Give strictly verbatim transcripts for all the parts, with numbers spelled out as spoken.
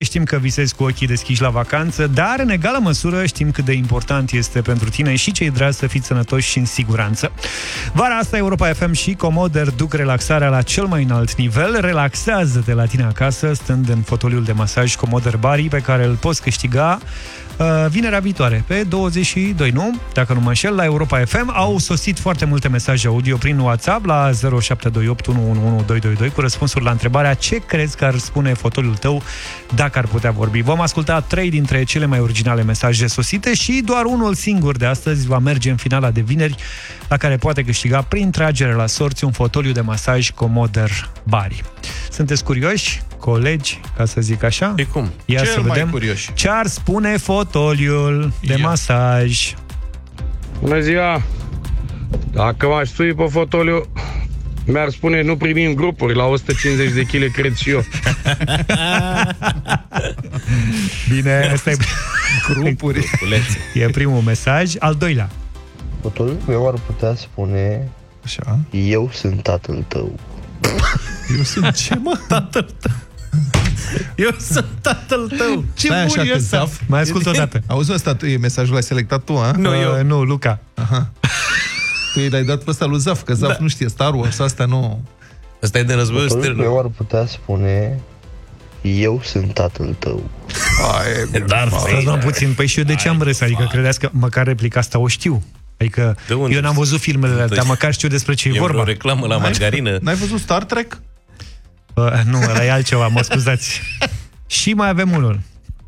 știm că visezi cu ochii deschiși la vacanță, dar în egală măsură știm cât de important este pentru tine și cei dragi să fiți sănătoși și în siguranță. Vara asta Europa F M și Comoder duc relaxarea la cel mai înalt nivel. Relaxează-te la tine acasă, stând în fotoliul de masaj Comoder Bari, pe care îl poți câștiga uh, vinerea viitoare, pe douăzeci și doi, nu? Dacă nu mă înșel, la Europa F M. Au sosit foarte multe mesaje audio prin WhatsApp la zero șapte doi opt unu unu unu doi doi doi cu răspunsuri la întrebarea ce crezi că ar spune fotoliul tău dacă ar putea vorbi. Vom asculta trei dintre cele mai originale mesaje sosite și doar unul singur de astăzi va merge în finala de vineri, la care poate câștiga prin tragere la sorți un fotoliu de masaj Comoder Bari. Sunteți curioși, colegi, ca să zic așa? E cum? Ia Cel să vedem mai curioși. ce ar spune fotoliul de Ia. masaj. Bună ziua! Dacă m-aș sui pe fotoliu, mi-ar spune nu primim grupuri la o sută cincizeci de kilograme, cred și eu. Bine, ăsta e Grupuri. e primul mesaj. Al doilea. Fotoliul meu ar putea spune: Așa. eu sunt tatăl tău. Eu sunt ce, mă? Tatăl tău. Eu sunt tatăl tău. Ce Stai bun așa e că ăsta. Zaf... Mai ascult o dată. Auzi, ăsta tu, e mesajul l-ai selectat tu, a? Nu, eu. Nu, Luca. Aha. Tu i-ai dat pe ăsta lui Zaf, că Zaf Da. nu știe Star Wars, astea nu... Ăsta e de războiul Fotoliul stelelor. meu ar putea spune: eu sunt tatăl tău. Ai, Dar Stați mă puțin, păi și eu de ce am râs? Adică credeți că măcar replica asta o știu. Adică De unde? eu n-am văzut filmele, dar măcar știu despre ce e E vorba. vreo reclamă la margarină. N-ai văzut Star Trek? Uh, nu, ăla e altceva, mă scuzați. Și mai avem unul.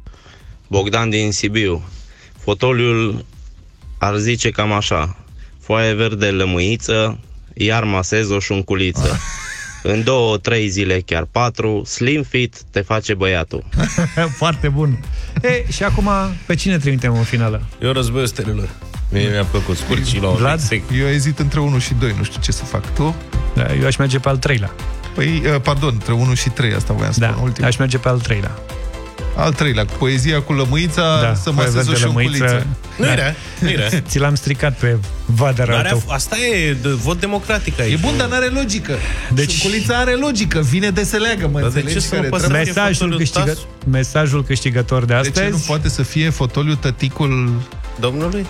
Bogdan din Sibiu. Fotoliul ar zice cam așa: foaie verde lămâiță, iar masez o șunculiță. În două, trei zile, chiar patru, slim fit te face băiatul. Foarte bun. E, și acum, pe cine trimitem în finală? Eu războiul stelelor. Mie mi-a plăcut scurt și la un Vlad? sec. Eu ezit între unu și doi, nu știu ce să fac. Tu? Da, eu aș merge pe al treilea. Păi, uh, pardon, între unu și trei, asta voiam să Da, spun, ultimul. aș merge pe al treilea. Al treilea, poezia cu lămâița, Da, să foaie masez o verde șunculiță. lămâiță. Nu era, nu era. Ți l-am stricat pe vadă rău N-are tău. af- Asta e de vot democratic aici. E bun, dar n-are logică. Deci- Șunculița are logică, vine de se leagă, mă Dar de înțelegi? ce să Care mă trebuie- păstrăm? Mesajul, fotoliul câștigă... Tasu? Mesajul câștigător de De astăzi. ce nu poate să fie fotoliul tăticul Domnului?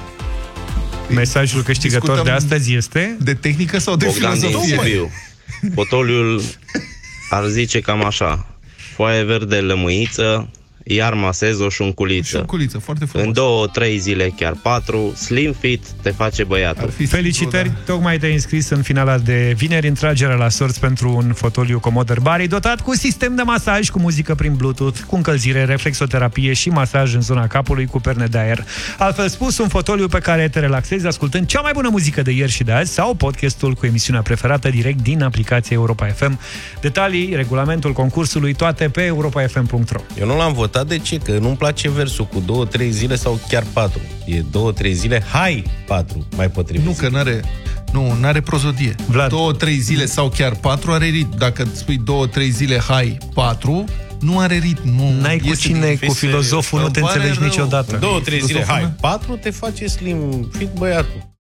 Mesajul câștigător Discutăm de astăzi este... de tehnică sau de Bogdan din filozofie? Sibiu. Fotoliul ar zice cam așa: foaie verde lămâiță, iar masez o șunculiță. Șunculiță, foarte frumos. În două, trei zile, chiar patru, slim fit te face băiatul. Ar fi Felicitări, simplu, tocmai te-ai înscris în finala de vineri în tragerea la sorți pentru un fotoliu Comoder Bari dotat cu sistem de masaj, cu muzică prin Bluetooth, cu încălzire, reflexoterapie și masaj în zona capului cu perne de aer. Altfel spus, un fotoliu pe care te relaxezi ascultând cea mai bună muzică de ieri și de azi sau podcastul cu emisiunea preferată direct din aplicația Europa F M. Detalii, regulamentul concursului, toate pe europa f m punct r o. Eu nu l-am votat, de ce? Că nu-mi place versul cu două, trei zile sau chiar patru. E două, trei zile, hai, patru, mai potrivit. Nu, că n-are, nu, n-are prozodie. Vlad. Două, trei zile sau chiar patru are ritm. Dacă spui două, trei zile, hai, patru, nu are ritm. Nu, N-ai cu este cine, din- cu filozoful, nu Îmi te pare înțelegi rău. niciodată. Două, trei zile, Filozoful hai, meu? patru te face slim fit băiatul.